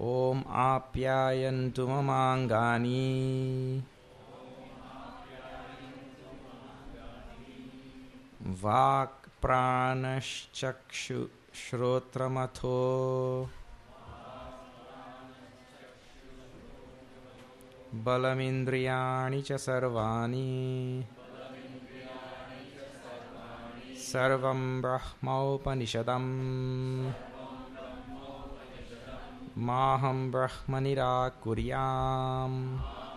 Om Apyayantu Mamangani Vak Pranaschakshu Shrotramatho Balamindriyani cha sarvani Sarvam Brahmaupanishadam Maham Brahmanirakuryam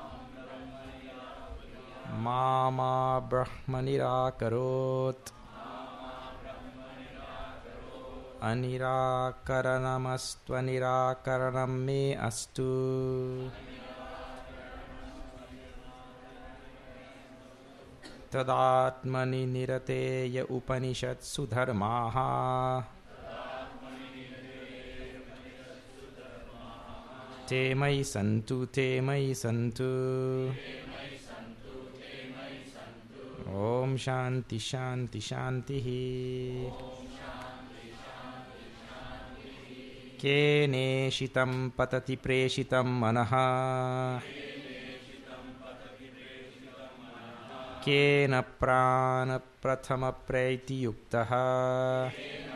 Mama Brahmanirakarot Anirakaranamastvanirakaranam me astu Tadatmani nirateya upanishatsu dharmaha Te mai santu, te mai santu. Om Shanti Shanti Shanti. Kene shitam patati preshitam manaha. Kena prana prathama praiti yuktaha.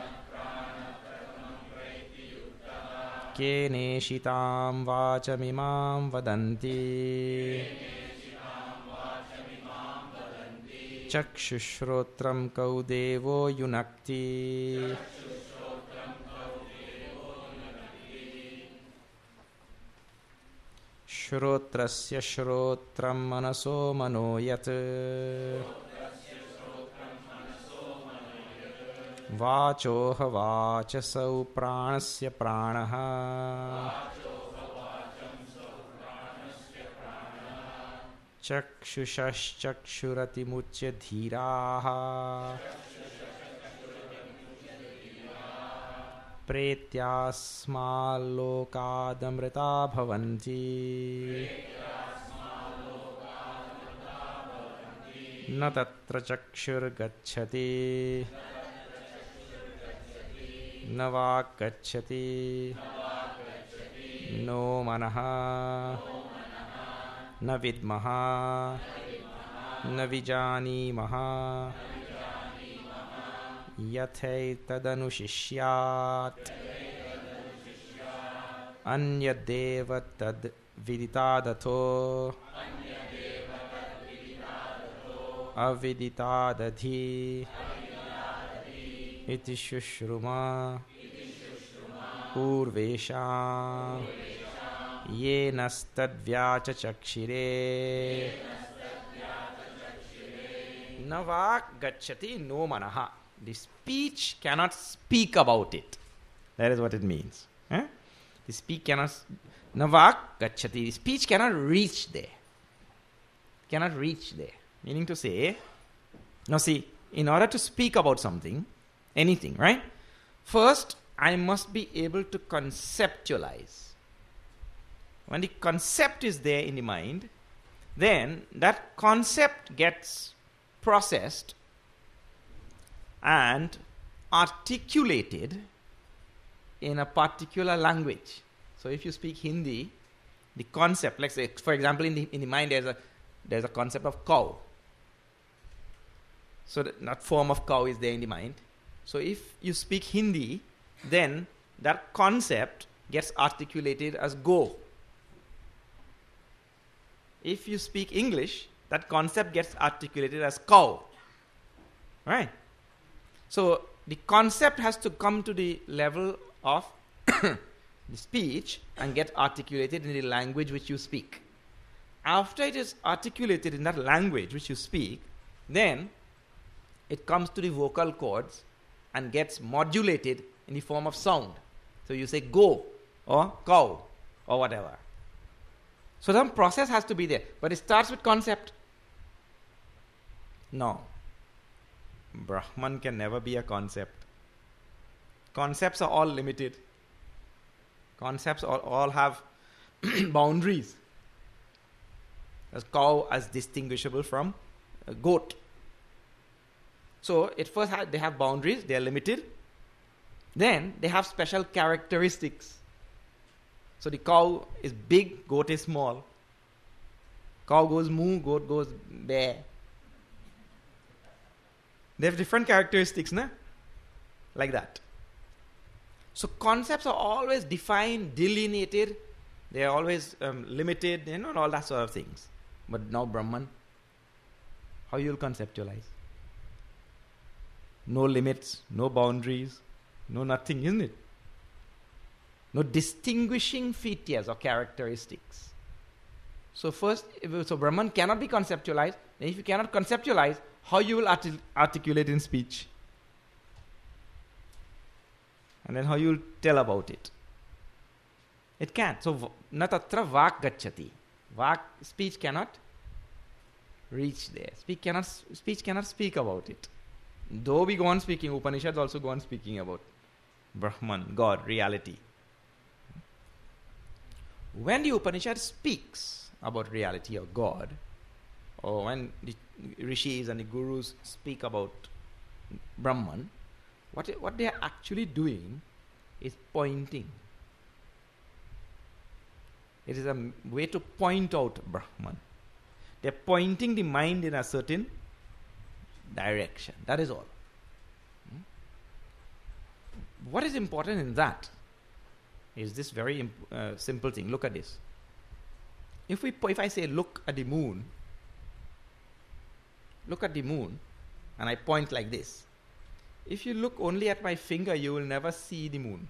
Kene shitam vachamimam vadanti Chakshushrotram kau devo yunakti Shrotrasya shrotram manaso manoyat Vachoha vachasau pranasya pranaha Chakshushaschakshurati muchya dhiraha Pretyasmallokadamrita bhavanti Na tatra chakshur gacchati Na vak gacchati No manaha Na vidmaha Na vijanimaha Yathai tadanushishyaat Anyadeva tad viditadato Aviditadadhi Iti shushruma Purvesham Ye nastadvyacha chakshire Navak gacchati no manaha. The speech cannot speak about it. That is what it means. The speech cannot Navak gacchati. The speech cannot reach there. Cannot reach there. Meaning to say, now see, in order to speak about something, anything, right? First, I must be able to conceptualize. When the concept is there in the mind, then that concept gets processed and articulated in a particular language. So if you speak Hindi, the concept, let's say, for example, in the mind there's a concept of cow. So that form of cow is there in the mind. So if you speak Hindi, then that concept gets articulated as go. If you speak English, that concept gets articulated as cow. Right? So the concept has to come to the level of the speech and get articulated in the language which you speak. After it is articulated in that language which you speak, then it comes to the vocal cords and gets modulated in the form of sound. So you say go or cow or whatever. So some process has to be there. But it starts with concept. No. Brahman can never be a concept. Concepts are all limited. Concepts all have boundaries. A cow as distinguishable from a goat. So at first they have boundaries, they are limited. Then they have special characteristics. So the cow is big, goat is small. Cow goes moo, goat goes bear. They have different characteristics, na? Like that. So concepts are always defined, delineated. They are always limited, and all that sort of things. But now Brahman, how you will conceptualize? No limits, no boundaries, no nothing, isn't it? No distinguishing features or characteristics. So Brahman cannot be conceptualized. And if you cannot conceptualize, how you will articulate in speech? And then how you will tell about it? It can't. So na tatra vak gacchati. Speech cannot reach there. Speech cannot speak about it. Though we go on speaking, Upanishads also go on speaking about Brahman, God, reality. When the Upanishad speaks about reality or God, or when the rishis and the gurus speak about Brahman, what they are actually doing is pointing. It is a way to point out Brahman. They are pointing the mind in a certain direction. That is all. What is important in that is this very simple thing. Look at this. If I say look at the moon, and I point like this, if you look only at my finger, you will never see the moon.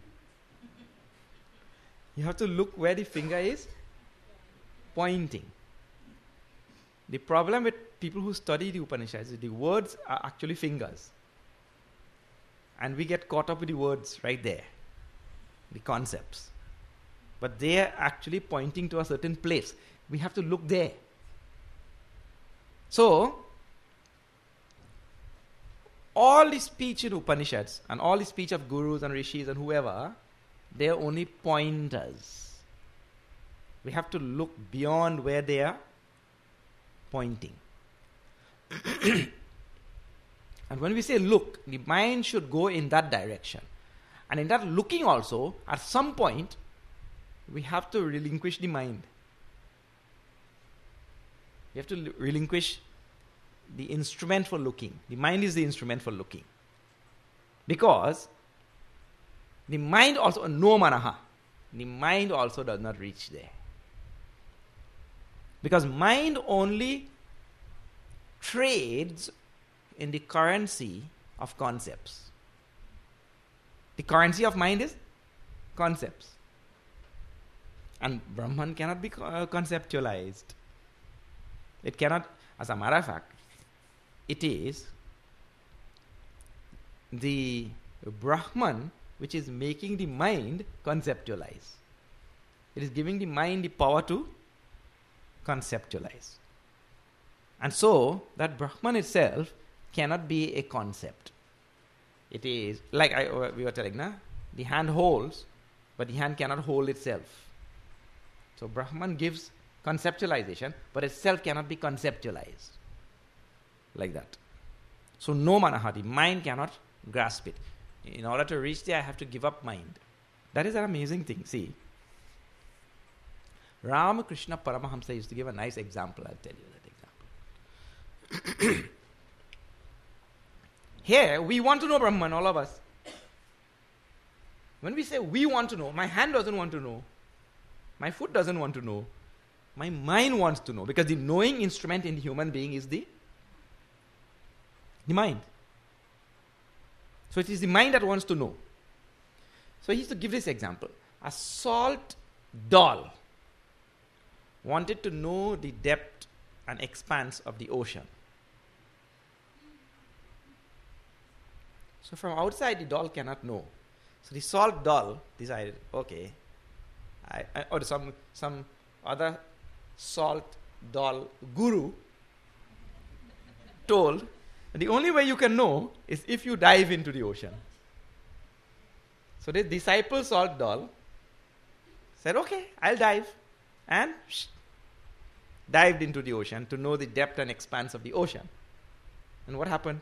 You have to look where the finger is pointing. The problem with people who study the Upanishads is the words are actually fingers. And we get caught up with the words right there, the concepts. But they are actually pointing to a certain place. We have to look there. So, all the speech in Upanishads and all the speech of gurus and rishis and whoever, they are only pointers. We have to look beyond where they are pointing. And when we say look, the mind should go in that direction. And in that looking also, at some point, we have to relinquish the mind. We have to relinquish the instrument for looking. The mind is the instrument for looking. Because the mind also, no manaha, the mind also does not reach there. Because mind only trades in the currency of concepts. The currency of mind is concepts. And Brahman cannot be conceptualized. It cannot, as a matter of fact, it is the Brahman which is making the mind conceptualize. It is giving the mind the power to conceptualize. And so, that Brahman itself cannot be a concept. It is, like we were telling, the hand holds, but the hand cannot hold itself. So, Brahman gives conceptualization, but itself cannot be conceptualized. Like that. So, no manaha, the mind cannot grasp it. In order to reach there, I have to give up mind. That is an amazing thing. See, Ramakrishna Paramahamsa used to give a nice example. I'll tell you that example. Here, we want to know Brahman, all of us. When we say we want to know, my hand doesn't want to know. My foot doesn't want to know. My mind wants to know. Because the knowing instrument in the human being is the mind. So it is the mind that wants to know. So he used to give this example. A salt doll wanted to know the depth and expanse of the ocean. So from outside the doll cannot know. So the salt doll decided, okay, or some other salt doll guru told, the only way you can know is if you dive into the ocean. So the disciple salt doll said, okay, I'll dive. And dived into the ocean to know the depth and expanse of the ocean. And what happened?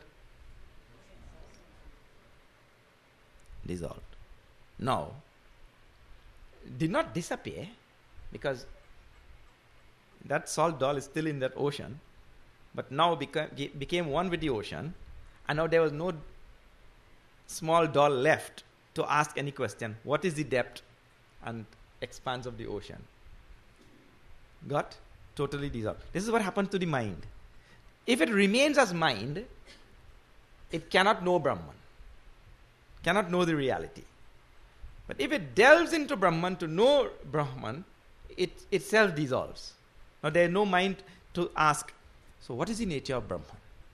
Dissolved. Now, did not disappear, because that salt doll is still in that ocean, but now became one with the ocean, and now there was no small doll left to ask any question. What is the depth and expanse of the ocean? Got totally dissolved. This is what happens to the mind. If it remains as mind, it cannot know Brahman, cannot know the reality. But if it delves into Brahman to know Brahman, it itself dissolves. Now there is no mind to ask, so what is the nature of Brahman?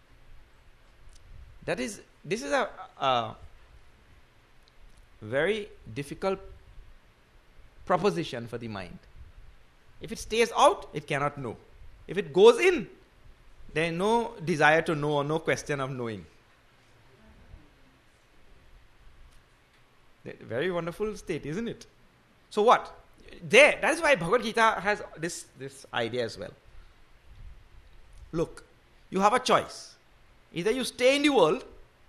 This is a very difficult proposition for the mind. If it stays out, it cannot know. If it goes in, there is no desire to know or no question of knowing. Very wonderful state, isn't it? So what? That is why Bhagavad Gita has this idea as well. Look, you have a choice. Either you stay in the world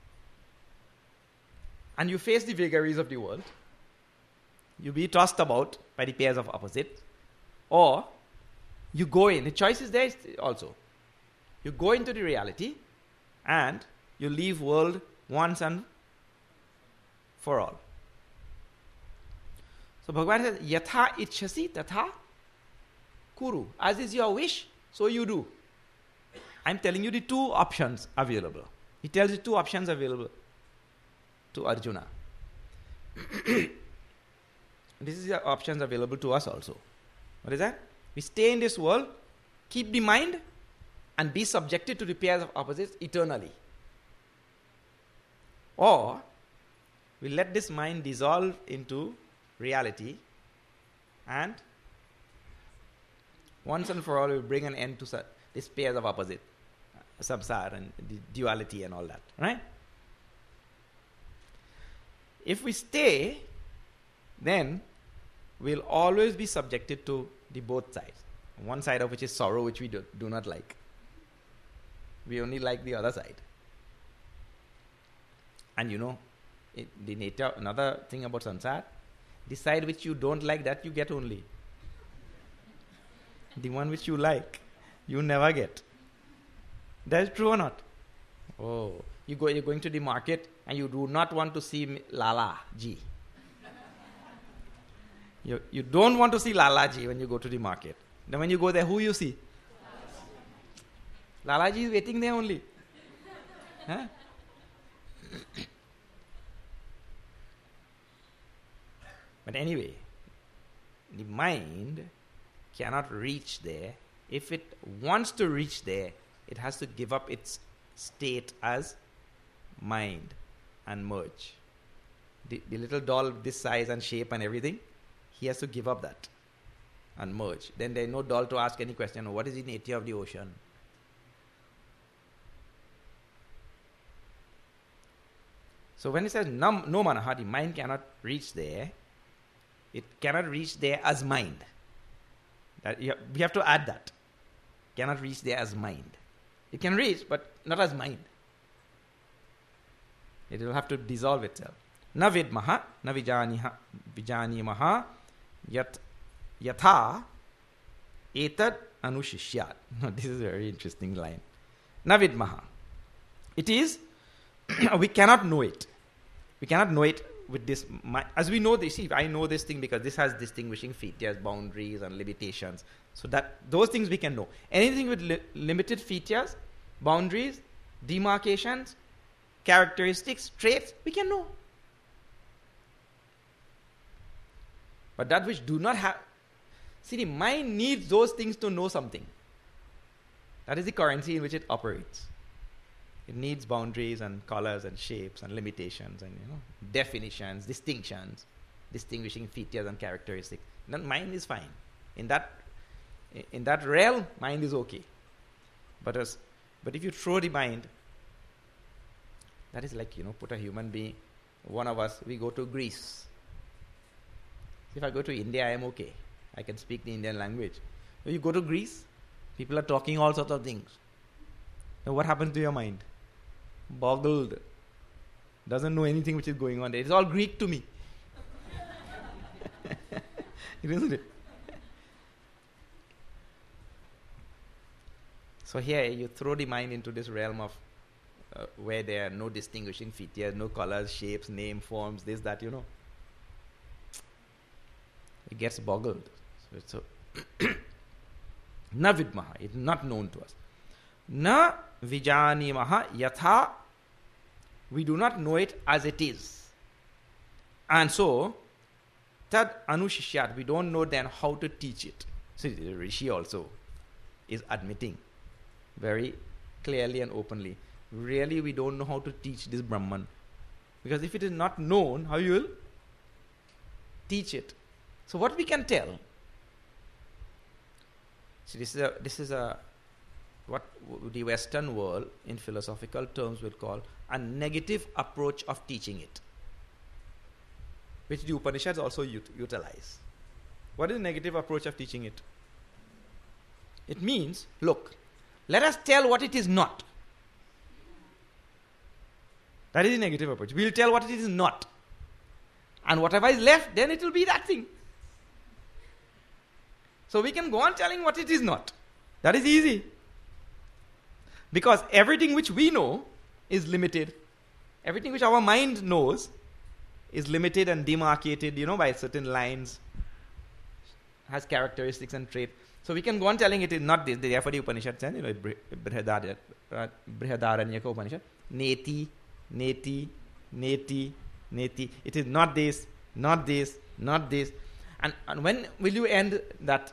and you face the vagaries of the world, you be tossed about by the pairs of opposites, or you go in. The choice is there also. You go into the reality and you leave world once and for all. So Bhagavan says, Yatha itchasi tatha kuru. As is your wish, so you do. I'm telling you the two options available. He tells you two options available to Arjuna. This is the options available to us also. What is that? We stay in this world, keep the mind, and be subjected to the pairs of opposites eternally. Or we let this mind dissolve into reality, and once and for all we bring an end to this pairs of opposite, samsara and the duality and all that. Right? If we stay, then we'll always be subjected to the both sides. One side of which is sorrow, which we do not like. We only like the other side. And the nature, another thing about samsara, the side which you don't like, that you get only. The one which you like, you never get. That is true or not? Oh, you're going to the market and you do not want to see Lala Ji. You don't want to see Lala Ji when you go to the market. Then when you go there, who you see? Lala Ji is waiting there only. Huh? But anyway, the mind cannot reach there. If it wants to reach there, it has to give up its state as mind and merge. The little doll this size and shape and everything, he has to give up that and merge. Then there is no doll to ask any question. What is the nature of the ocean? So when it says no manaha, the mind cannot reach there. It cannot reach there as mind. We have to add that. Cannot reach there as mind. It can reach, but not as mind. It will have to dissolve itself. Na vidmaha, na vijanimaha, yatha etad anushishyat. This is a very interesting line. Na vidmaha. It is, we cannot know it. We cannot know it with this. As we know this, see, I know this thing because this has distinguishing features, boundaries and limitations. So that those things we can know. Anything with limited features, boundaries, demarcations, characteristics, traits, we can know. But that which do not have... See, the mind needs those things to know something. That is the currency in which it operates. It needs boundaries and colors and shapes and limitations and definitions, distinctions, distinguishing features and characteristics. Then mind is fine. In that realm, mind is okay. But if you throw the mind, that is like put a human being. One of us, we go to Greece. If I go to India, I am okay. I can speak the Indian language. When you go to Greece, people are talking all sorts of things. Now what happens to your mind? Boggled. Doesn't know anything which is going on there. It's all Greek to me. Isn't it? So here you throw the mind into this realm of where there are no distinguishing features, no colors, shapes, name, forms, this, that, It gets boggled. So na vidmaha, it is not known to us. Na vijanimaha yatha, we do not know it as it is. And so, tad anushishyat, we don't know then how to teach it. So the Rishi also is admitting very clearly and openly, really we don't know how to teach this Brahman. Because if it is not known, how you will teach it? So what we can tell? So this is a what the Western world in philosophical terms would call a negative approach of teaching it, which the Upanishads also utilize. What is the negative approach of teaching it? It means, look, let us tell what it is not. That is the negative approach. We will tell what it is not. And whatever is left, then it will be that thing. So we can go on telling what it is not. That is easy. Because everything which we know is limited. Everything which our mind knows is limited and demarcated, by certain lines, has characteristics and traits. So we can go on telling it is not this. Therefore the Upanishad says, Brihadaranyaka Upanishad, neti, neti, neti, neti. It is not this, not this, not this. And when will you end that?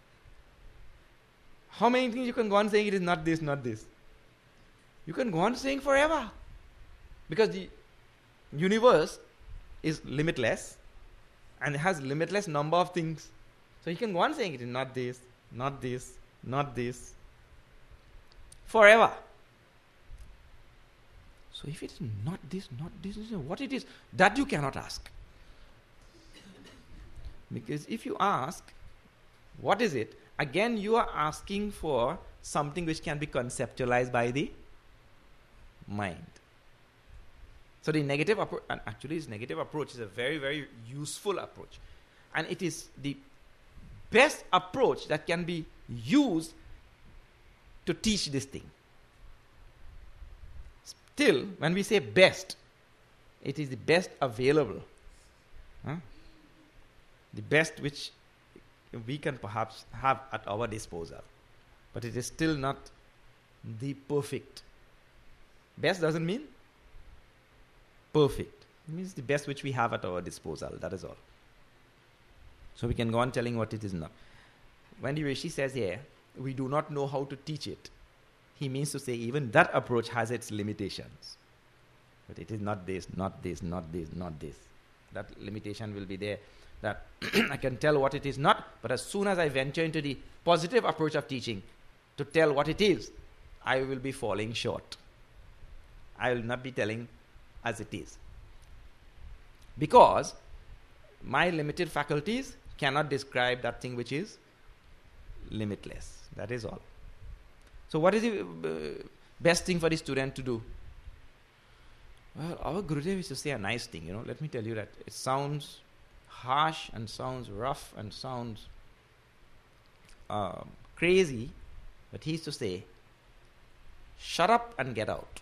How many things you can go on saying it is not this, not this? You can go on saying forever. Because the universe is limitless and it has limitless number of things. So you can go on saying it is not this, not this, not this. Forever. So if it is not this, what it is, that you cannot ask. Because if you ask, what is it? Again, you are asking for something which can be conceptualized by the mind. So the negative approach, and actually this negative approach is a very, very useful approach. And it is the best approach that can be used to teach this thing. Still, when we say best, it is the best available. The best which we can perhaps have at our disposal. But it is still not the perfect. Best doesn't mean perfect. It means the best which we have at our disposal. That is all. So we can go on telling what it is not. When the Rishi says here, we do not know how to teach it, he means to say even that approach has its limitations. But it is not this, not this, not this, not this. That limitation will be there. That I can tell what it is not, but as soon as I venture into the positive approach of teaching to tell what it is, I will be falling short. I will not be telling as it is. Because my limited faculties cannot describe that thing which is limitless. That is all. So what is the best thing for the student to do? Well, our Gurudev used to say a nice thing, Let me tell you that it sounds harsh and sounds rough and sounds crazy, but he used to say, shut up and get out.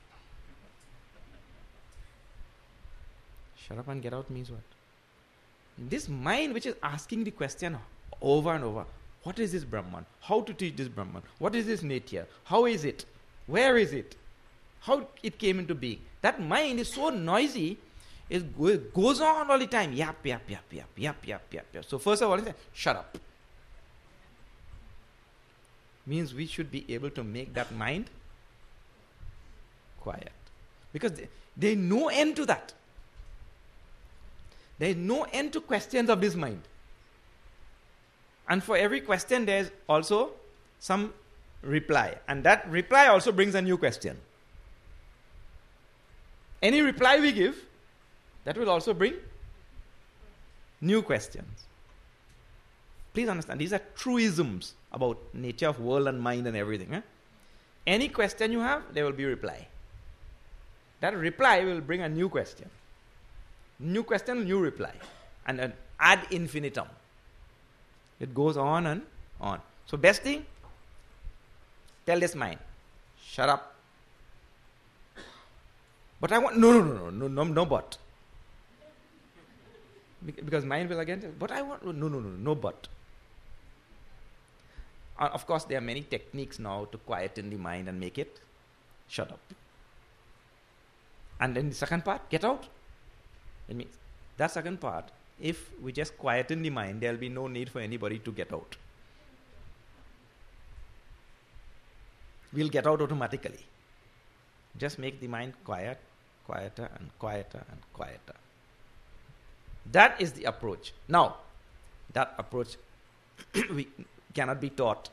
Shut up and get out means what? This mind which is asking the question over and over, what is this Brahman? How to teach this Brahman? What is this nature? How is it? Where is it? How it came into being? That mind is so noisy, it goes on all the time. Yap, yap, yap, yap, yap, yap, yap, yap. So first of all, shut up. Means we should be able to make that mind quiet. Because there is no end to that. There is no end to questions of this mind. And for every question there is also some reply. And that reply also brings a new question. Any reply we give, that will also bring new questions. Please understand, these are truisms about nature of world and mind and everything. Any question you have, there will be a reply. That reply will bring a new question. New question, new reply. And an ad infinitum. It goes on and on. So best thing, tell this mind, shut up. But I want, no but. Because mind will again tell, but I want, no but. Of course, there are many techniques now to quieten the mind and make it shut up. And then the second part, get out. It means that second part, if we just quieten the mind, there will be no need for anybody to get out. We'll get out automatically. Just make the mind quiet, quieter and quieter and quieter. That is the approach. Now, that approach we cannot be taught.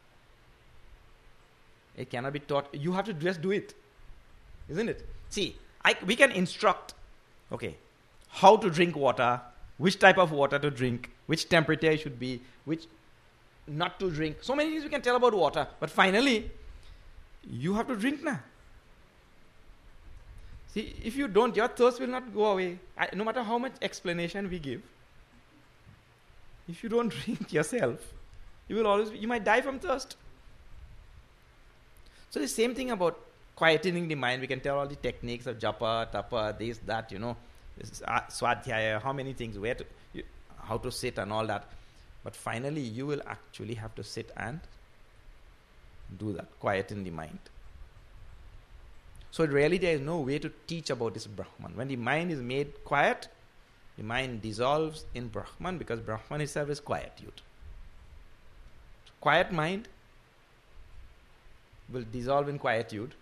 It cannot be taught. You have to just do it. Isn't it? See, we can instruct, okay, how to drink water, which type of water to drink, which temperature it should be, which not to drink. So many things we can tell about water. But finally, you have to drink now. See, if you don't, your thirst will not go away. No matter how much explanation we give, if you don't drink yourself, you might die from thirst. So the same thing about quietening the mind. We can tell all the techniques of japa, tapa, this, that, swadhyaya, how many things, how to sit and all that. But finally, you will actually have to sit and do that, quieten the mind. So really there is no way to teach about this Brahman. When the mind is made quiet, the mind dissolves in Brahman, because Brahman itself is quietude. Quiet mind will dissolve in quietude,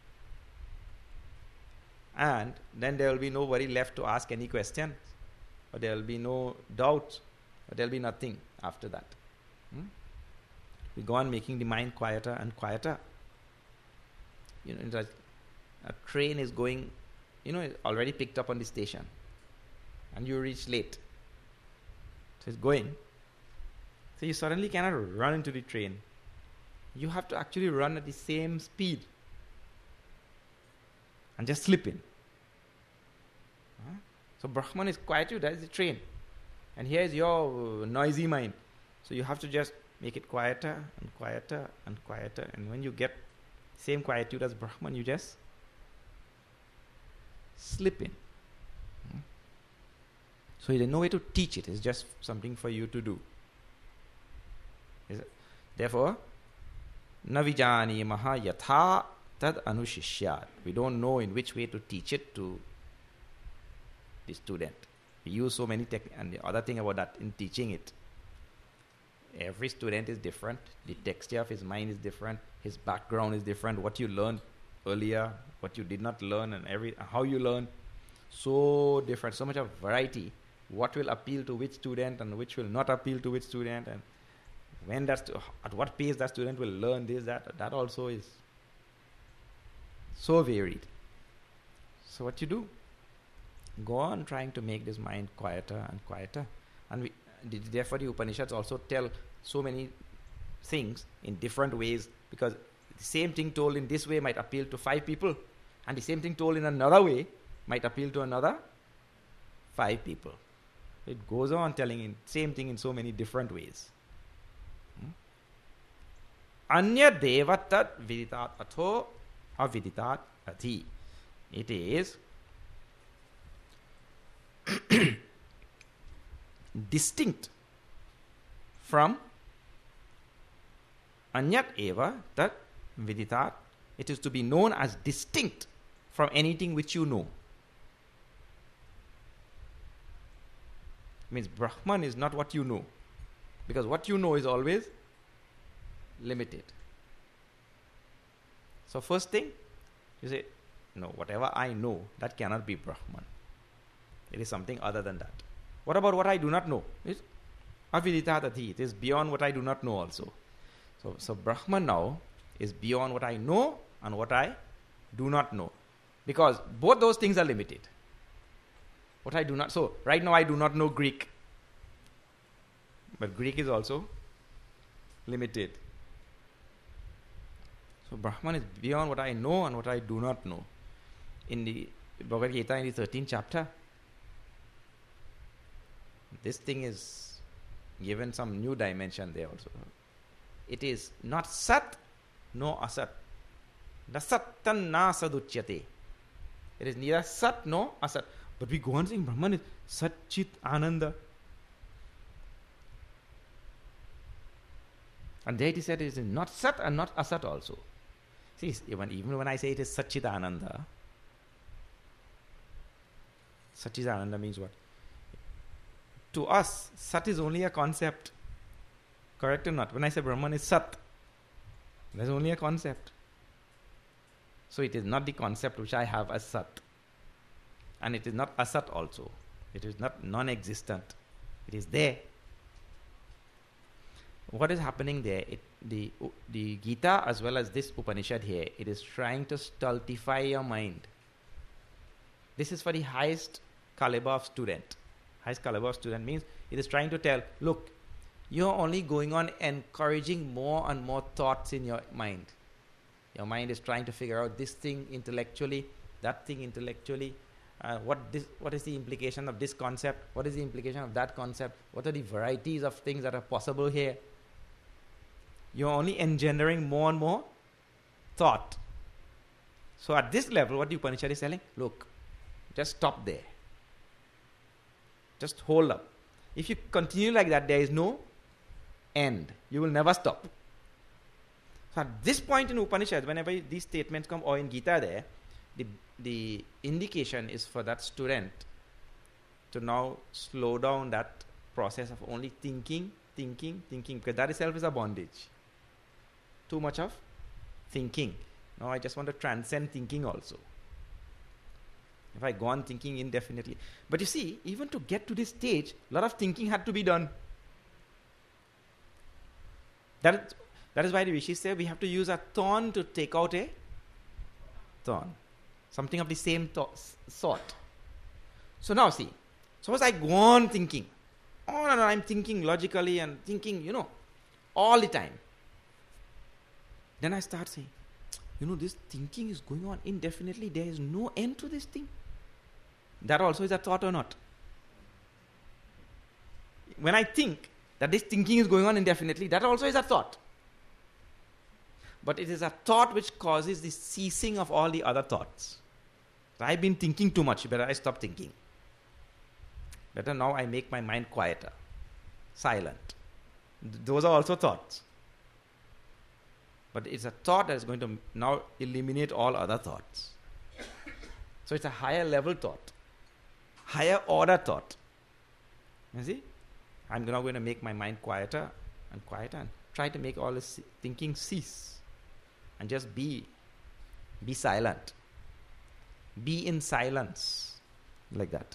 and then there will be nobody left to ask any questions, or there will be no doubts, or there will be nothing after that. We go on making the mind quieter and quieter. A train is going, already picked up on the station, and you reach late. So it's going. So you suddenly cannot run into the train. You have to actually run at the same speed and just slip in. So Brahman is quietude, that is the train. And here is your noisy mind. So you have to just make it quieter and quieter and quieter. And when you get same quietude as Brahman, you just slip in. So there's no way to teach it. It's just something for you to do. Therefore, na vijanimaha yatha tad anushishyat. We don't know in which way to teach it to the student. We use so many and the other thing about that in teaching it, every student is different. The texture of his mind is different. His background is different. What you learned earlier, what you did not learn, and how you learn, so different. So much of variety. What will appeal to which student and which will not appeal to which student, and when at what pace that student will learn this, that also is so varied. So what you do? Go on trying to make this mind quieter and quieter. And therefore the Upanishads also tell so many things in different ways, because the same thing told in this way might appeal to 5 people, and the same thing told in another way might appeal to another 5 people. It goes on telling the same thing in so many different ways. Anya devatat viditat atho aviditat ati. It is distinct from anyat eva tat viditat. It is to be known as distinct from anything which you know. Means Brahman is not what you know, because what you know is always limited. So first thing, you say, no, whatever I know, that cannot be Brahman. It is something other than that. What about what I do not know? It's aviditadati. It is beyond what I do not know also. So Brahman now is beyond what I know and what I do not know, because both those things are limited. What I do not, so right now I do not know Greek, but Greek is also limited. So Brahman is beyond what I know and what I do not know. In the Bhagavad Gita, in the 13th chapter, this thing is given some new dimension there also. It is not Sat, no Asat. The Sattan na Saduchyate. It is neither Sat nor Asat. But we go on saying Brahman is Sat Chit Ananda. And there it is said it is not Sat and not Asat also. See, even when I say it is Satchidananda, Satchidananda means what? To us, Sat is only a concept. Correct or not? When I say Brahman is Sat, there's only a concept. So it is not the concept which I have as Sat. And it is not Asat also. It is not non-existent. It is there. What is happening there? The Gita as well as this Upanishad here, it is trying to stultify your mind. This is for the highest caliber of student. Highest caliber of student means it is trying to tell, look, you're only going on encouraging more and more thoughts in your mind. Your mind is trying to figure out this thing intellectually, that thing intellectually. What is the implication of this concept? What is the implication of that concept? What are the varieties of things that are possible here? You're only engendering more and more thought. So at this level, what the Upanishad is telling, look, just stop there. Just hold up. If you continue like that, there is no end. You will never stop. So at this point in Upanishad, whenever these statements come, or in Gita there, the indication is for that student to now slow down that process of only thinking, because that itself is a bondage. Too much of thinking. Now I just want to transcend thinking also. If I go on thinking indefinitely. But you see, even to get to this stage, a lot of thinking had to be done. That is why the Rishis say we have to use a thorn to take out a thorn. Something of the same sort. So now see, suppose I go on thinking. Oh no, I'm thinking logically and thinking, all the time. Then I start saying, this thinking is going on indefinitely. There is no end to this thing. That also is a thought or not? When I think that this thinking is going on indefinitely, that also is a thought. But it is a thought which causes the ceasing of all the other thoughts. So I've been thinking too much. Better I stop thinking. Better now I make my mind quieter, silent. Those are also thoughts. But it's a thought that is going to now eliminate all other thoughts. So it's a higher level thought, higher order thought. You see? I'm now going to make my mind quieter and try to make all this thinking cease. And just be silent. Be in silence. Like that.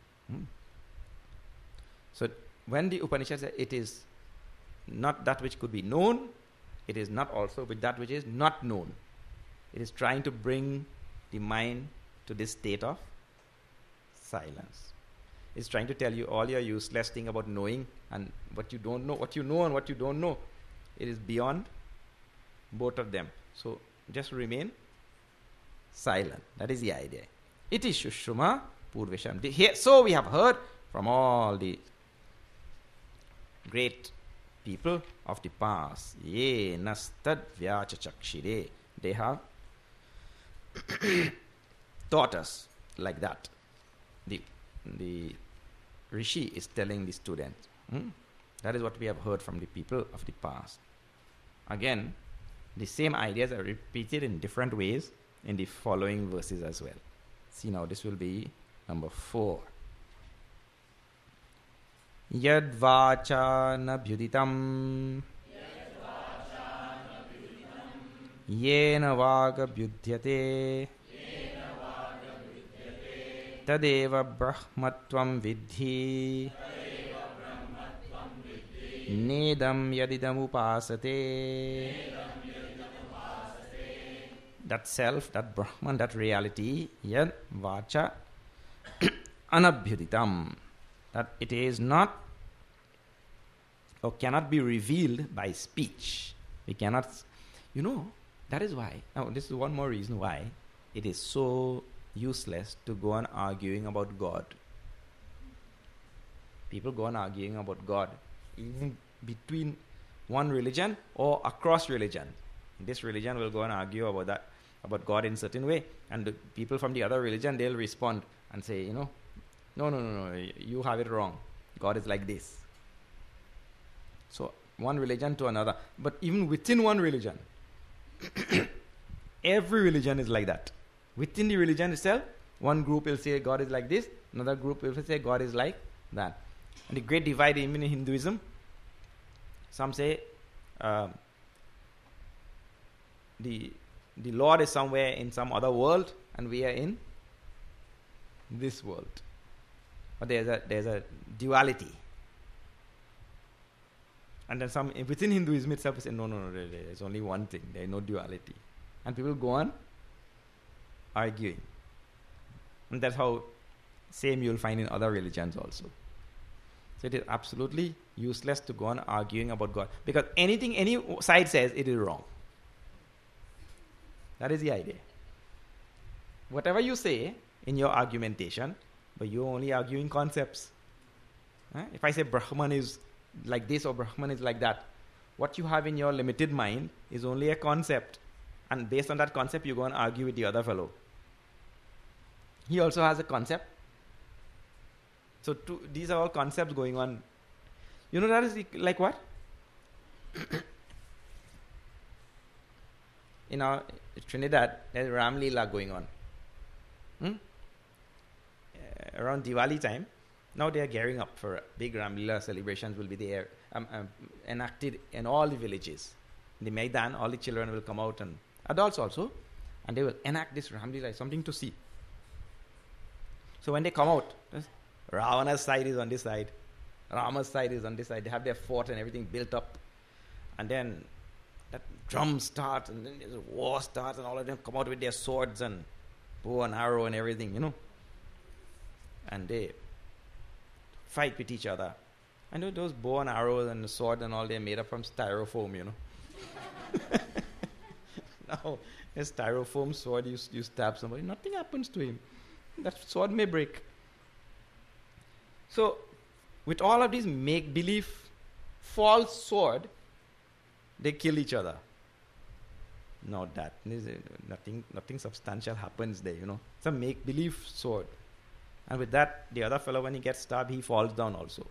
So when the Upanishad says it is not that which could be known, it is not also with that which is not known. It is trying to bring the mind to this state of silence. It's trying to tell you all your useless thing about knowing and what you don't know, what you know and what you don't know. It is beyond both of them. So just remain silent. That is the idea. It is Shushruma Purvesham. So we have heard from all the great people of the past. Ye nastad vyachachakshire. They have taught us like that. The Rishi is telling the student. That is what we have heard from the people of the past. Again, the same ideas are repeated in different ways in the following verses as well. See now, this will be number 4. Yad vacha nabhyuditam yena vaga bhyudhyate tadeva brahmatvam vidhi nedam yadidam upasate. That self, that Brahman, that reality, yad vacha anabhyuditam, that it is not or cannot be revealed by speech. We cannot, that is why. Now, this is one more reason why it is so useless to go on arguing about God. People go on arguing about God even between one religion or across religion. This religion will go and argue about God in a certain way, and the people from the other religion, they'll respond and say, no, you have it wrong. God is like this. So one religion to another, but even within one religion, every religion is like that. Within the religion itself, one group will say God is like this, another group will say God is like that. And the great divide even in Hinduism, some say the Lord is somewhere in some other world and we are in this world. But there's a duality. And then some within Hinduism itself say no, there's only one thing, there is no duality. And people go on arguing. And that's how same you'll find in other religions also. So it is absolutely useless to go on arguing about God, because anything any side says, it is wrong. That is the idea. Whatever you say in your argumentation, but you're only arguing concepts. If I say Brahman is like this or Brahman is like that, what you have in your limited mind is only a concept. And based on that concept, you go and argue with the other fellow. He also has a concept. So these are all concepts going on. You know that is like what? In our Trinidad, there's Ram Leela going on. Around Diwali time, now they are gearing up for big Ram Leela celebrations will be there, enacted in all the villages. In the Maidan, all the children will come out, and adults also, and they will enact this Ram Leela, something to see. So when they come out, Ravana's side is on this side, Rama's side is on this side. They have their fort and everything built up. And then that drum starts, and then there's a war starts, and all of them come out with their swords and bow and arrow and everything, And they fight with each other. I know those bow and arrows and the sword and all, they're made up from styrofoam, Now, a styrofoam sword, you stab somebody, nothing happens to him. That sword may break. So, with all of these make-believe false sword, they kill each other. Not that. Nothing substantial happens there, It's a make-believe sword. And with that, the other fellow, when he gets stabbed, he falls down also.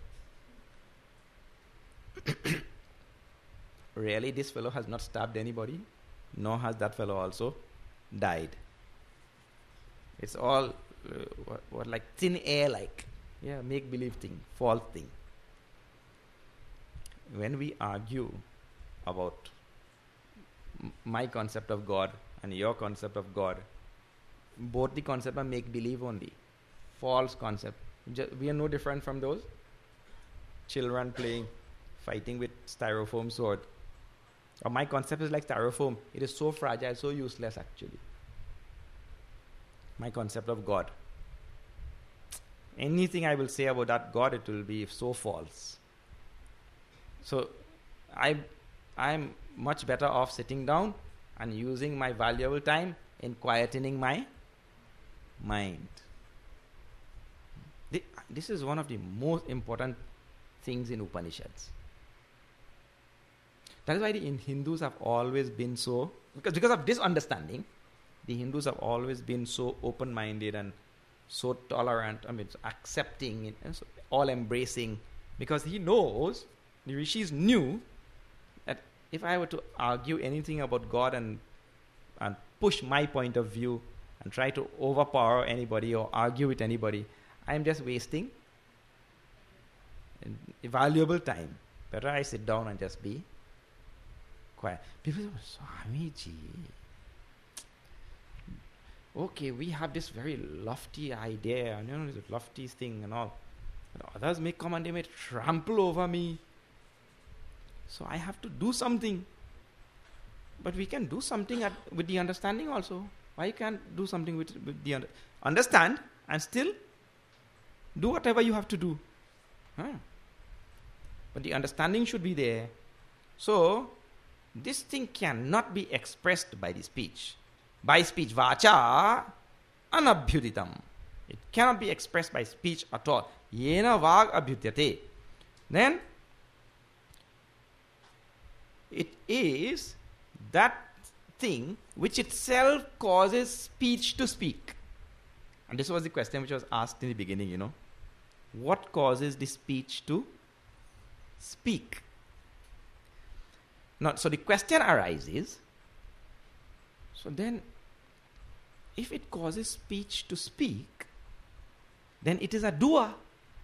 Really, this fellow has not stabbed anybody, nor has that fellow also died. It's all what like thin air like. Yeah, make-believe thing, false thing. When we argue about my concept of God and your concept of God, both the concept are make-believe only. False concept. We are no different from those children fighting with styrofoam sword. Or my concept is like styrofoam. It is so fragile, so useless actually. My concept of God. Anything I will say about that God, it will be so false. So I'm much better off sitting down and using my valuable time in quietening my mind. This is one of the most important things in Upanishads. That is why the Hindus have always been so, because of this understanding, the Hindus have always been so open-minded and so tolerant, accepting, and so all embracing, because the rishis knew that if I were to argue anything about God and push my point of view and try to overpower anybody or argue with anybody, I am just wasting valuable time. Better I sit down and just be quiet. People say, Swamiji, okay, we have this very lofty idea, this lofty thing and all. But others may come and they may trample over me. So I have to do something. But we can do something with the understanding also. Why you can't do something with the understand and still do whatever you have to do. But the understanding should be there. So, this thing cannot be expressed by the speech. By speech, vacha anabhyuditam. It cannot be expressed by speech at all. Yena vag abhyudyate. Then, It is that thing which itself causes speech to speak. And this was the question which was asked in the beginning, What causes the speech to speak? Now, so the question arises, so then, if it causes speech to speak, then it is a doer.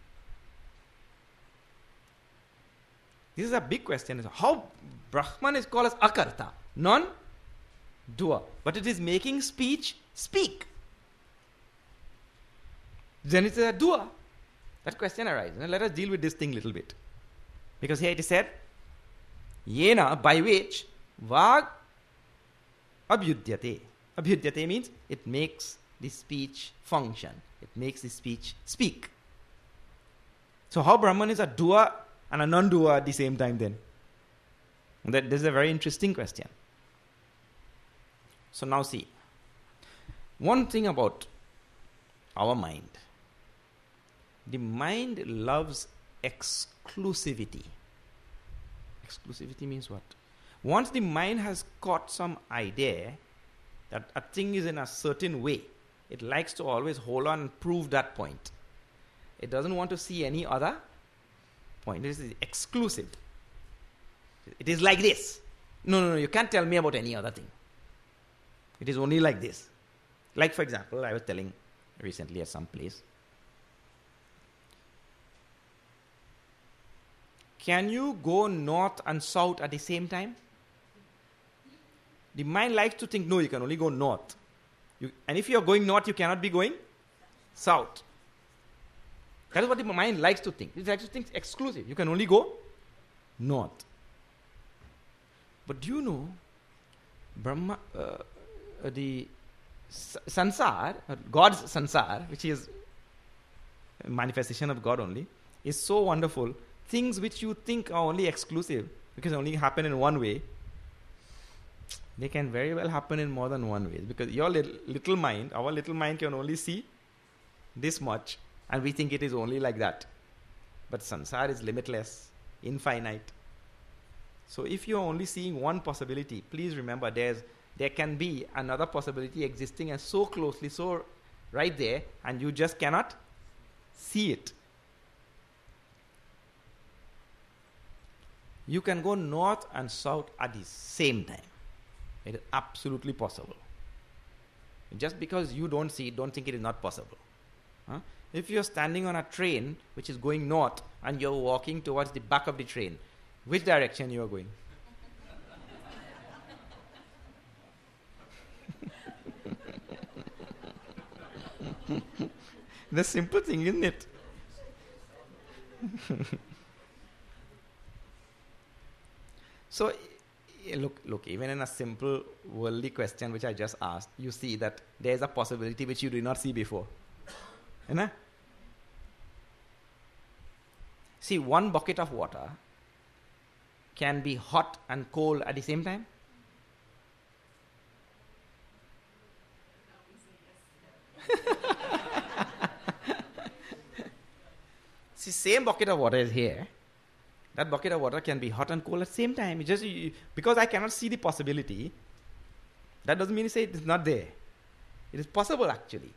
This is a big question. How Brahman is called as akarta, non-doer. But it is making speech speak. Then it is a doer. That question arises. Now let us deal with this thing a little bit. Because here it is said, Yena, by which, Vag abhyudyate. Abhyudyate means it makes the speech function. It makes the speech speak. So how Brahman is a doer and a non-doer at the same time then? This is a very interesting question. So now see, one thing about our mind. The mind loves exclusivity. Exclusivity means what? Once the mind has caught some idea that a thing is in a certain way, it likes to always hold on and prove that point. It doesn't want to see any other point. This is exclusive. It is like this. No, you can't tell me about any other thing. It is only like this. Like, for example, I was telling recently at some place, can you go north and south at the same time? The mind likes to think, no, you can only go north. And if you are going north, you cannot be going south. That is what the mind likes to think. It likes to think exclusive. You can only go north. But do you know, Brahma, the sansar, God's sansar, which is a manifestation of God only, is so wonderful. Things which you think are only exclusive, because only happen in one way, they can very well happen in more than one way. Because your little mind, our little mind can only see this much, and we think it is only like that. But sansar is limitless, infinite. So if you are only seeing one possibility, please remember there can be another possibility existing and so closely, so right there, and you just cannot see it. You can go north and south at the same time. It is absolutely possible. Just because you don't see it, don't think it is not possible. If you are standing on a train which is going north and you are walking towards the back of the train, which direction you are going? The simple thing, isn't it? So, look, even in a simple worldly question which I just asked, you see that there is a possibility which you did not see before. Isn't? See, one bucket of water can be hot and cold at the same time. See, same bucket of water is here. That bucket of water can be hot and cold at the same time. Because I cannot see the possibility, that doesn't mean to say it is not there. It is possible actually.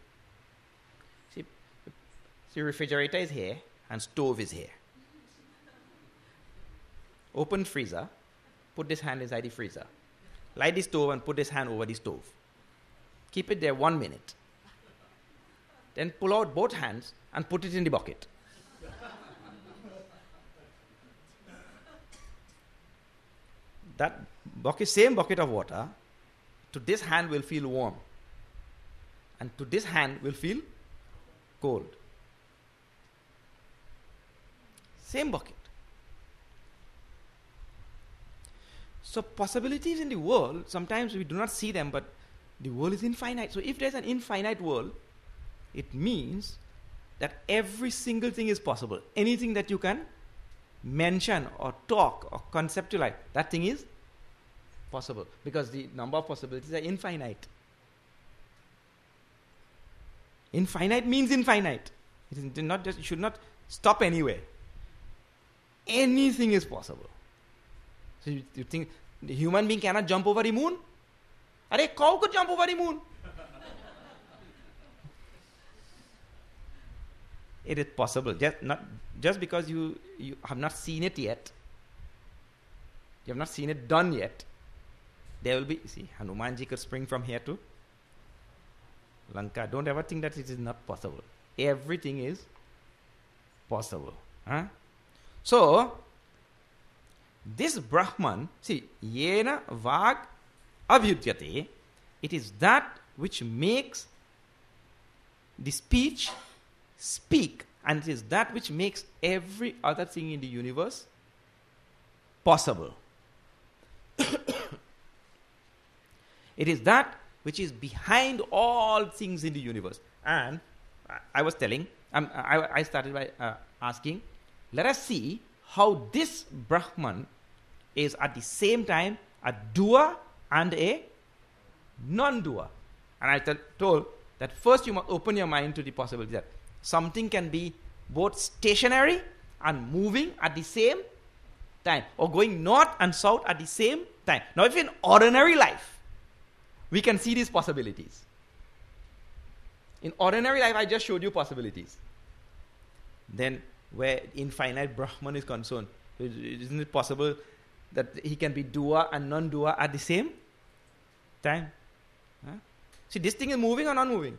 See, refrigerator is here and stove is here. Open freezer, put this hand inside the freezer. Light the stove and put this hand over the stove. Keep it there 1 minute. Then pull out both hands and put it in the bucket. That bucket, same bucket of water, to this hand will feel warm. And to this hand will feel cold. Same bucket. So possibilities in the world, sometimes we do not see them, but the world is infinite. So if there's an infinite world, it means that every single thing is possible. Anything that you can mention or talk or conceptualize, that thing is possible, because the number of possibilities are infinite. Infinite means infinite. It should not stop anywhere. Anything is possible. So you think the human being cannot jump over the moon? A cow could jump over the moon. It is possible. Just because you have not seen it yet, you have not seen it done yet, there will be, see, Hanumanji could spring from here to Lanka. Don't ever think that it is not possible. Everything is possible. Huh? So, this Brahman, see, yena vag abhyudyate, it is that which makes the speech speak, and it is that which makes every other thing in the universe possible. It is that which is behind all things in the universe. And I was telling, I started by asking, let us see how this Brahman is at the same time a doer and a non-doer. And I told that first you must open your mind to the possibility that something can be both stationary and moving at the same time, or going north and south at the same time. Now, if in ordinary life, we can see these possibilities. In ordinary life, I just showed you possibilities. Then, where infinite Brahman is concerned, isn't it possible that he can be doer and non-doer at the same time? Huh? See, this thing is moving or not moving?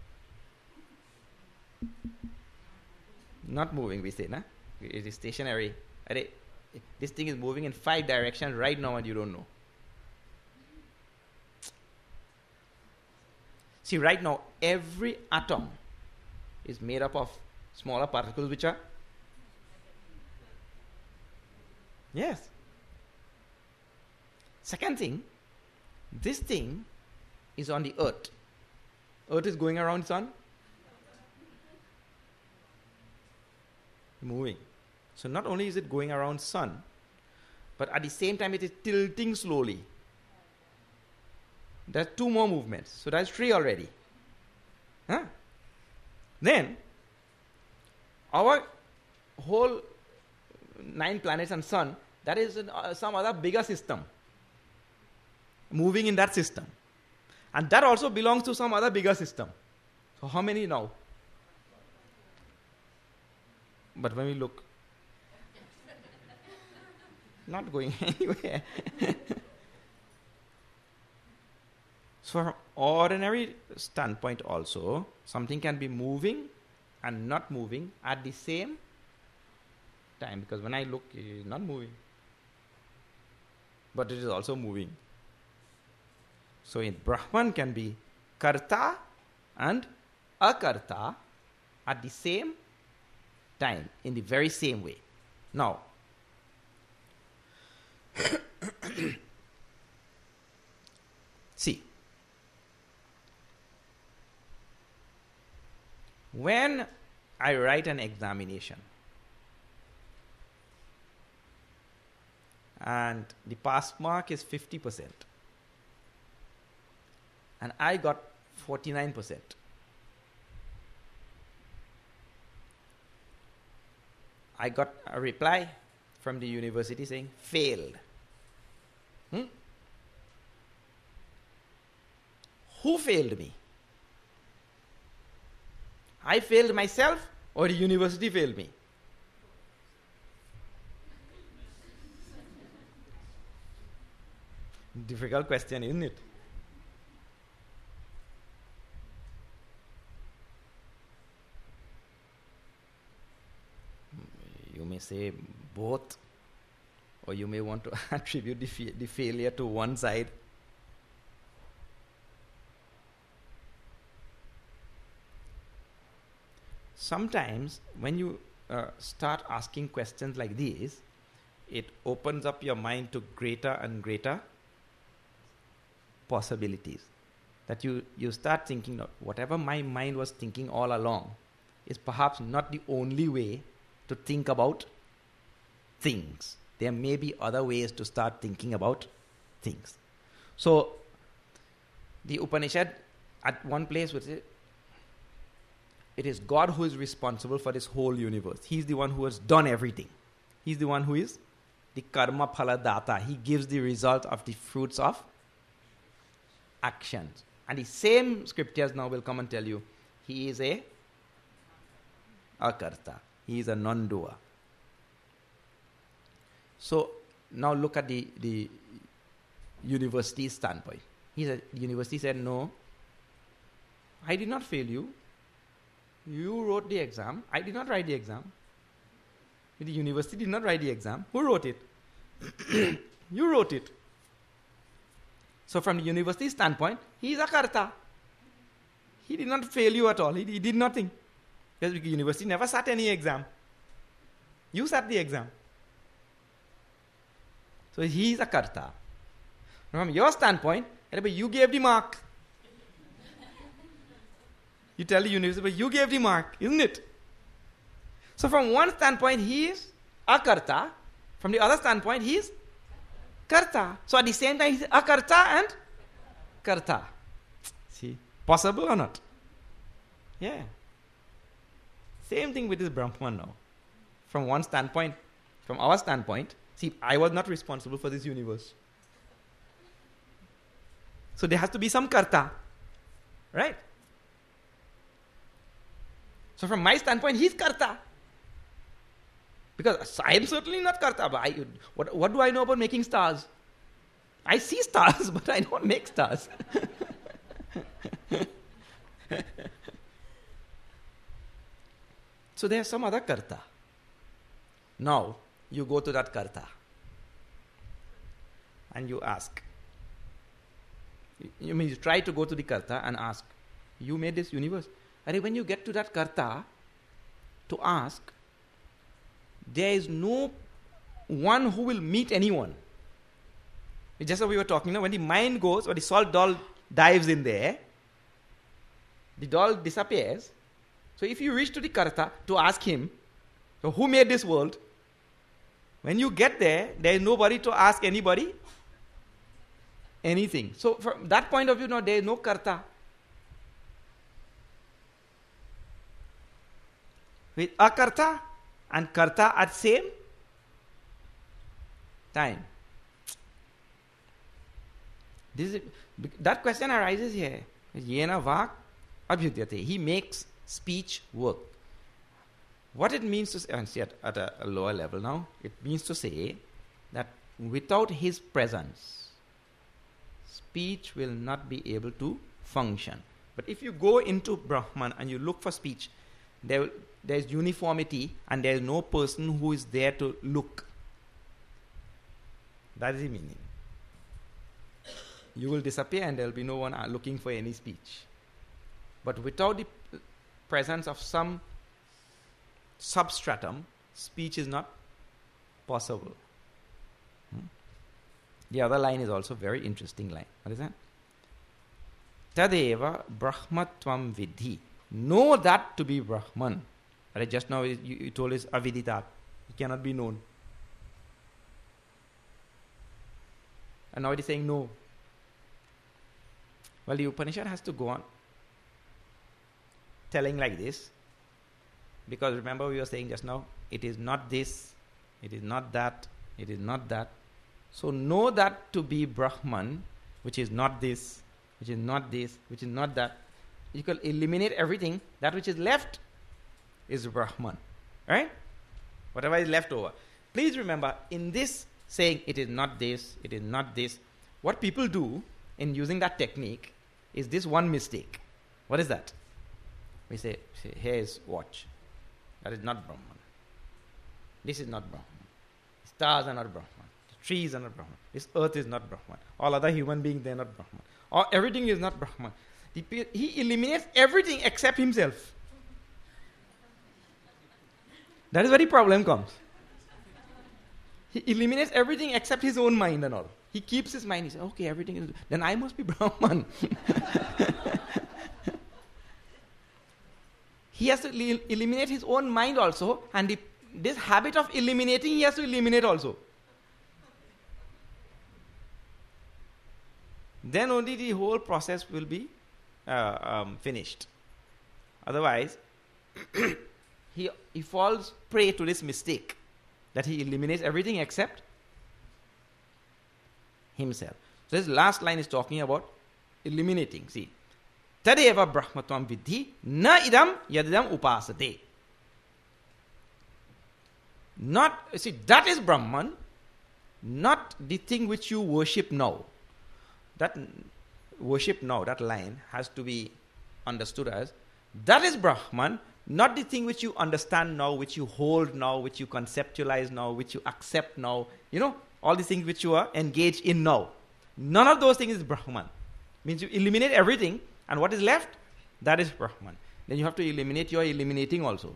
Not moving, we say, nah? It is stationary. This thing is moving in 5 directions right now and you don't know. See, right now, every atom is made up of smaller particles which are... Yes. Second thing, this thing is on the earth. Earth is going around sun. Moving. So not only is it going around sun, but at the same time it is tilting slowly. There's 2 more movements. So that's 3 already. Huh? Then, our whole 9 planets and sun, that is some other bigger system. Moving in that system. And that also belongs to some other bigger system. So how many now? But when we look, not going anywhere. So from ordinary standpoint also, something can be moving and not moving at the same time. Because when I look, it is not moving. But it is also moving. So in Brahman can be karta and akarta at the same time, in the very same way. Now, see, when I write an examination and the pass mark is 50% and I got 49%, I got a reply from the university saying failed. Who failed me? I failed myself or the university failed me? Difficult question, isn't it? You may say both, or you may want to attribute the failure to one side. Sometimes when you start asking questions like these, it opens up your mind to greater and greater possibilities. That you start thinking, whatever my mind was thinking all along is perhaps not the only way to think about things. There may be other ways to start thinking about things. So, the Upanishad at one place would say, it is God who is responsible for this whole universe. He's the one who has done everything. He's the one who is the the karma phala data. He gives the result of the fruits of actions. And the same scriptures now will come and tell you, he is a akarta. He is a non-doer. So now look at the university standpoint. The university said, no, I did not fail you. You wrote the exam. I did not write the exam. The university did not write the exam. Who wrote it? You wrote it. So from the university standpoint, he is a karta. He did not fail you at all. He did nothing. Because the university never sat any exam. You sat the exam. So he is a karta. From your standpoint, you gave the mark. You tell the university, but you gave the mark, isn't it? So from one standpoint, he is a karta. From the other standpoint, he is karta. So at the same time, he is a karta and karta. See, possible or not? Yeah. Same thing with this Brahman now. From one standpoint, from our standpoint, see, I was not responsible for this universe. So there has to be some karta. Right? So from my standpoint, he's karta. Because I am certainly not karta. But what do I know about making stars? I see stars, but I don't make stars. So there's some other karta. Now, you go to that karta. And you ask. You try to go to the karta and ask, you made this universe. And when you get to that karta, to ask, there is no one who will meet anyone. It's just what we were talking now. When the mind goes, or the salt doll dives in there, the doll disappears. So if you reach to the karta to ask him, so who made this world? When you get there, there is nobody to ask anybody anything. So from that point of view, now there is no karta. With akarta and karta at same time. That question arises here. Yena vak abhyudyate. He makes speech work. What it means to say, at a lower level now, it means to say that without his presence, speech will not be able to function. But if you go into Brahman and you look for speech, there is uniformity and there is no person who is there to look. That is the meaning. You will disappear and there will be no one looking for any speech. But without the presence of some substratum, speech is not possible. The other line is also a very interesting line. What is that? Tadeva brahmatvam vidhi. Know that to be Brahman. Right, just now you told us aviditat. It cannot be known. And now it is saying no. Well, the Upanishad has to go on telling like this. Because remember we were saying just now, it is not this, it is not that, it is not that. So know that to be Brahman, which is not this, which is not this, which is not that. You can eliminate everything. That which is left is Brahman. Right? Whatever is left over. Please remember, in this saying, it is not this, it is not this, what people do in using that technique is this one mistake. What is that? We say here is watch. That is not Brahman. This is not Brahman. The stars are not Brahman. The trees are not Brahman. This earth is not Brahman. All other human beings, they are not Brahman. Or everything is not Brahman. He eliminates everything except himself. That is where the problem comes. He eliminates everything except his own mind and all. He keeps his mind. He says, okay, everything is... Then I must be Brahman. He has to eliminate his own mind also. And this habit of eliminating, he has to eliminate also. Then only the whole process will be finished. Otherwise, he falls prey to this mistake that he eliminates everything except himself. So this last line is talking about eliminating. See, Tadeva Brahmatvam Vidhi na idam yadidam upasate. Not, see, that is Brahman, not the thing which you worship now. That worship now, that line has to be understood as, that is Brahman, not the thing which you understand now, which you hold now, which you conceptualize now, which you accept now. You know, all the things which you are engaged in now. None of those things is Brahman. Means you eliminate everything, and what is left? That is Brahman. Then you have to eliminate your eliminating also.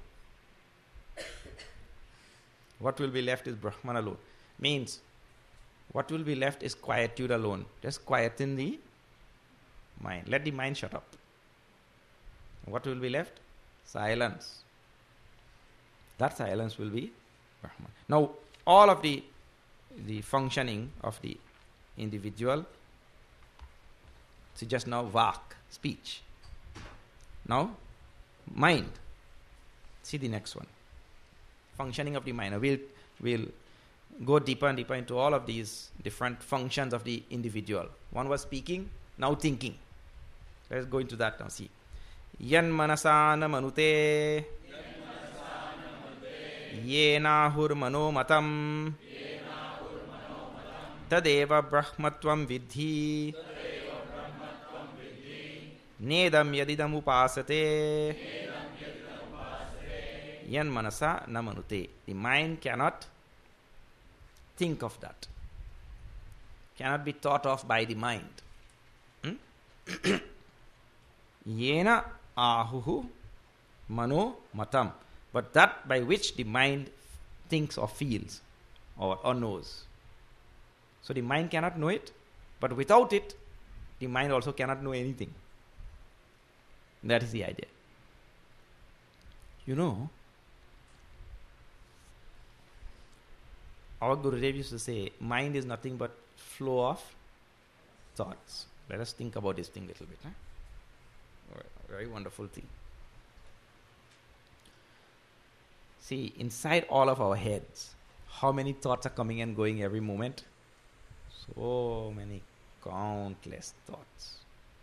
What will be left is Brahman alone. Means, what will be left is quietude alone. Just quieten the mind. Let the mind shut up. What will be left? Silence. That silence will be Brahman. Now, all of the functioning of the individual, see just now vak, speech. Now, mind. See the next one. Functioning of the mind. We'll go deeper and deeper into all of these different functions of the individual. One was speaking, now thinking. Let's go into that now. See. Yan manasana manute yenahur mano matam tadeva brahmatvam vidhi nedam yadidam upasate. Yan manasa na manute. The mind cannot think of that. Cannot be thought of by the mind. Yena ahuhu mano matam. But that by which the mind thinks or feels or knows. So the mind cannot know it, but without it, the mind also cannot know anything. That is the idea. You know, our Gurudev used to say, mind is nothing but flow of thoughts. Let us think about this thing a little bit. Very wonderful thing. See, inside all of our heads, how many thoughts are coming and going every moment? So many, countless thoughts.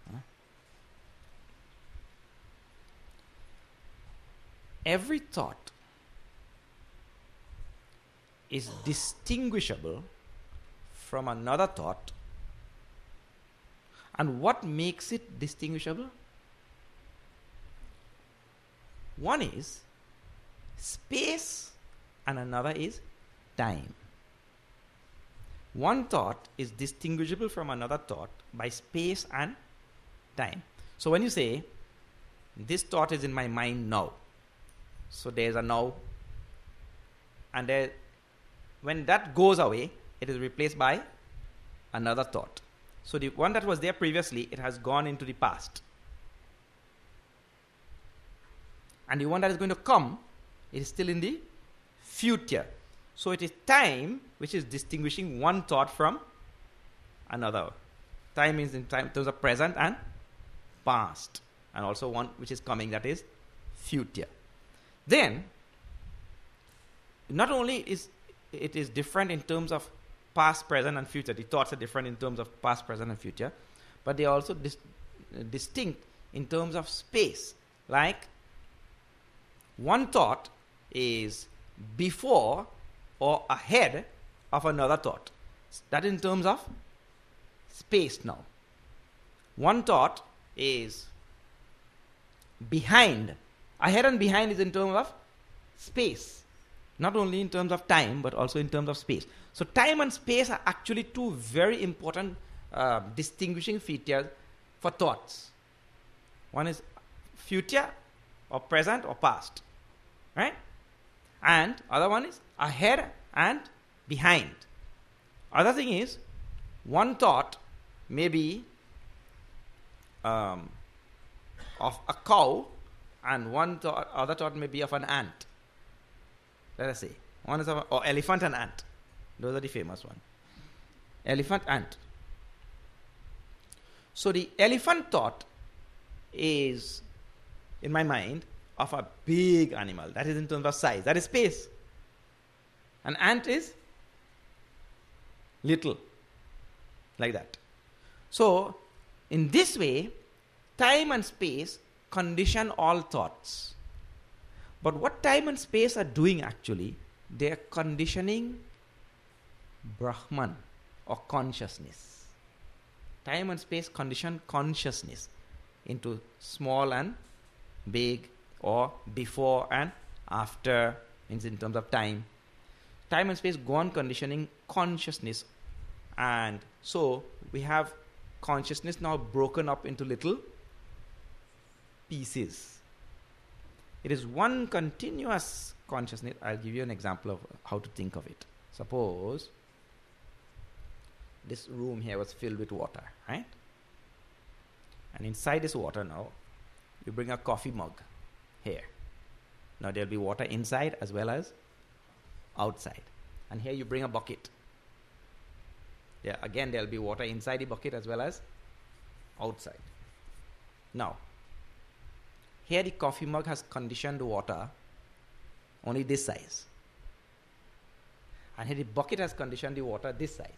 Every thought is distinguishable from another thought. And what makes it distinguishable? One is space and another is time. One thought is distinguishable from another thought by space and time. So when you say, this thought is in my mind now, so there's a now, and there, when that goes away, it is replaced by another thought. So the one that was there previously, it has gone into the past. And the one that is going to come, it is still in the future. So it is time which is distinguishing one thought from another. Time is in terms of present and past. And also one which is coming, that is future. Then, not only is it is different in terms of past, present and future. The thoughts are different in terms of past, present and future. But they are also distinct in terms of space. Like, one thought is before or ahead of another thought. That in terms of space now. One thought is behind. Ahead and behind is in terms of space. Not only in terms of time, but also in terms of space. So time and space are actually two very important distinguishing features for thoughts. One is future or present or past. Right? And other one is ahead and behind. Other thing is, one thought may be of a cow, and other thought may be of an ant. Let us say. One is or elephant and ant. Those are the famous ones. Elephant, ant. So the elephant thought is, in my mind, of a big animal. That is in terms of size. That is space. An ant is little. like that. So, in this way, time and space condition all thoughts. But what time and space are doing actually, they are conditioning Brahman or consciousness. Time and space condition consciousness into small and big, or before and after, means in terms of time. Time and space go on conditioning consciousness, and so we have consciousness now broken up into little pieces. It is one continuous consciousness. I'll give you an example of how to think of it. Suppose this room here was filled with water, right? And inside this water now, you bring a coffee mug here. Now there'll be water inside as well as outside. And here you bring a bucket. Yeah, again there'll be water inside the bucket as well as outside. Now, here the coffee mug has conditioned water only this size. And here the bucket has conditioned the water this size.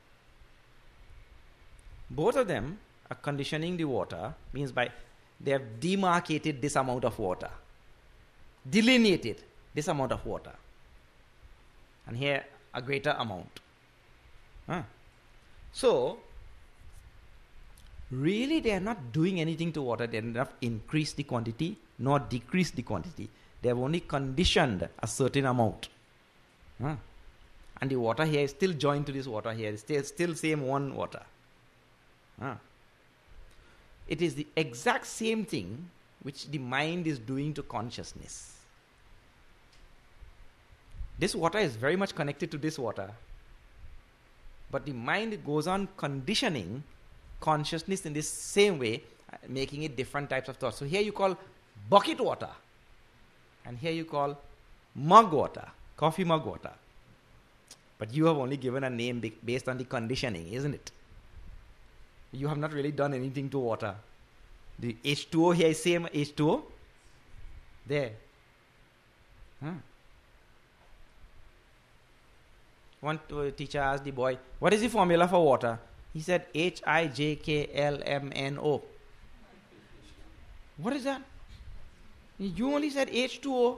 Both of them are conditioning the water, means by they have demarcated this amount of water, delineated this amount of water, and here a greater amount. So, really they are not doing anything to water. They have not increased the quantity nor decreased the quantity. They have only conditioned a certain amount. And the water here is still joined to this water here. It's still same one water. It is the exact same thing which the mind is doing to consciousness. This water is very much connected to this water. But the mind goes on conditioning consciousness in this same way, making it different types of thoughts. So here you call bucket water, and here you call mug water, coffee mug water. But you have only given a name based on the conditioning, isn't it? You have not really done anything to water. The H2O here is same H2O there. One teacher asked the boy, what is the formula for water? He said HIJKLMNO. What is that? You only said H2O.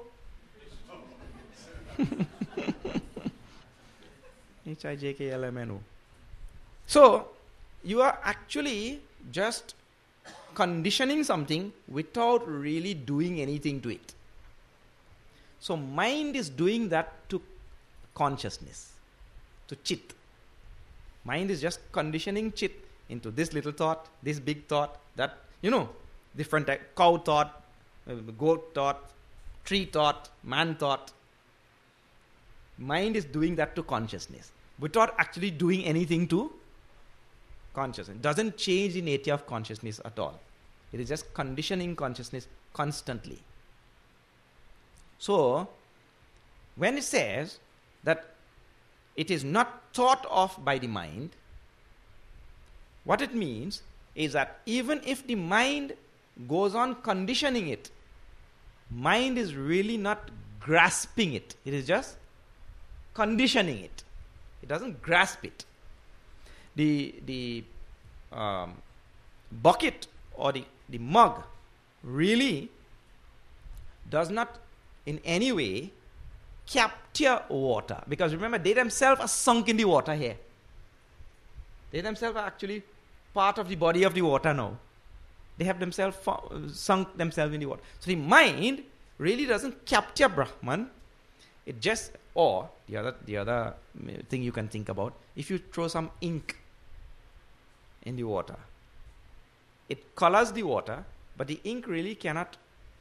HIJKLMNO. So, you are actually just conditioning something without really doing anything to it. So, mind is doing that to consciousness, to chit. Mind is just conditioning chit into this little thought, this big thought, that, different type, cow thought, goat thought, tree thought, man thought. Mind is doing that to consciousness without actually doing anything to consciousness. It doesn't change the nature of consciousness at all. It is just conditioning consciousness constantly. So, when it says that it is not thought of by the mind, what it means is that even if the mind goes on conditioning it, mind is really not grasping it. It is just conditioning it. It doesn't grasp it. The bucket or the mug really does not in any way capture water, because remember, they themselves are sunk in the water here. They themselves are actually part of the body of the water now. They have themselves sunk themselves in the water. So the mind really doesn't capture Brahman. It just, or the other thing you can think about, if you throw some ink in the water, it colors the water, but the ink really cannot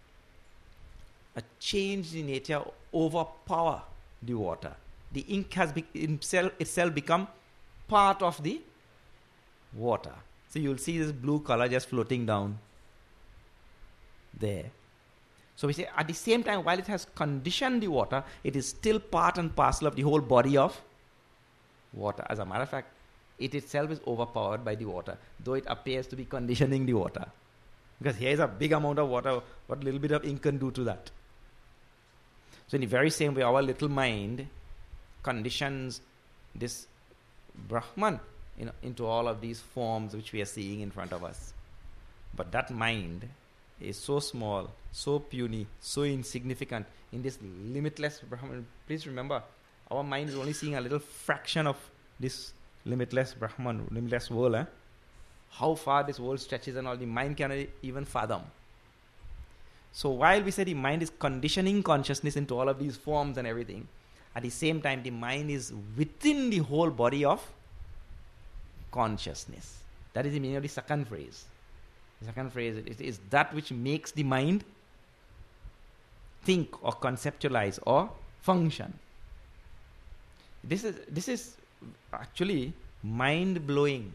change the nature, overpower the water. The ink has itself become part of the water. So you'll see this blue color just floating down there. So we say at the same time, while it has conditioned the water, it is still part and parcel of the whole body of water. As a matter of fact, it itself is overpowered by the water, though it appears to be conditioning the water. Because here is a big amount of water, what little bit of ink can do to that. So in the very same way, our little mind conditions this Brahman into all of these forms which we are seeing in front of us. But that mind is so small, so puny, so insignificant in this limitless Brahman. Please remember, our mind is only seeing a little fraction of this limitless Brahman, limitless world. How far this world stretches and all, the mind cannot even fathom. So while we say the mind is conditioning consciousness into all of these forms and everything, at the same time the mind is within the whole body of consciousness. That is the meaning of the second phrase. The second phrase, it is that which makes the mind think or conceptualize or function. This is actually mind-blowing.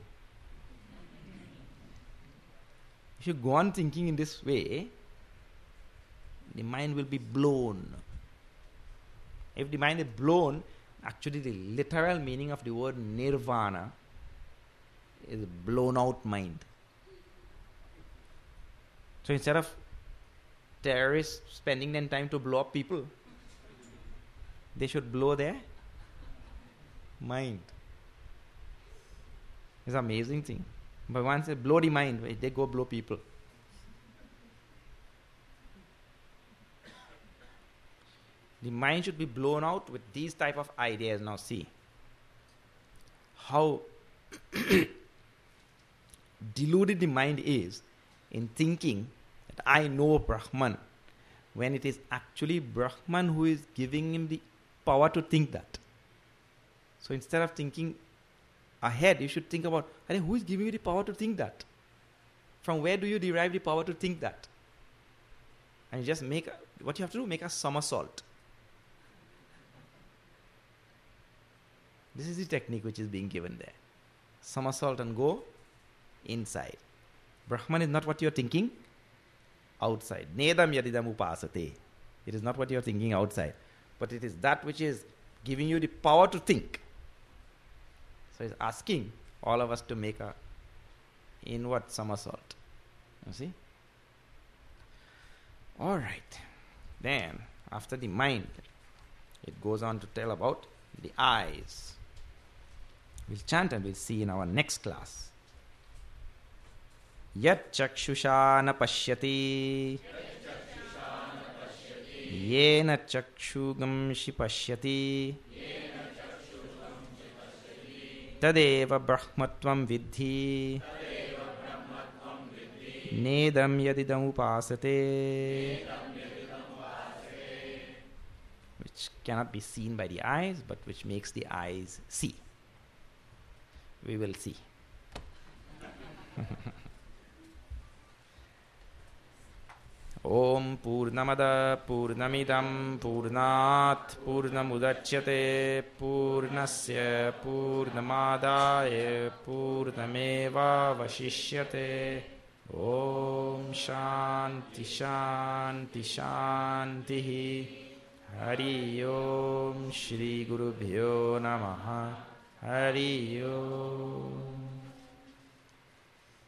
If you go on thinking in this way, the mind will be blown. If the mind is blown, actually the literal meaning of the word nirvana is blown out mind. So instead of terrorists spending their time to blow up people, they should blow their mind. It's an amazing thing. But once they blow the mind, they go blow people. The mind should be blown out with these type of ideas. Now see how deluded the mind is in thinking that I know Brahman, when it is actually Brahman who is giving him the power to think that. So instead of thinking ahead, you should think about, who is giving you the power to think that? From where do you derive the power to think that? And you just what you have to do, make a somersault. This is the technique which is being given there. Somersault and go inside. Brahman is not what you are thinking outside. Nedam yadidam upasate. It is not what you are thinking outside, but it is that which is giving you the power to think. So he's asking all of us to make a inward somersault. You see? Alright. Then, after the mind, it goes on to tell about the eyes. We'll chant and we'll see in our next class. Yat chakshusha na pashyati yena chakshugamshi pashyati tadeva brahmatvam vidhi nedam yadidam upasate, which cannot be seen by the eyes but which makes the eyes see. We will see. Om Purnamada Purnamidam Purnat Purnamudachyate Purnasya Purnamadaya Purnameva Vashishyate. Om Shanti Shanti Shanti. Hari Om Shri Gurubhyo Namaha. Hari Om.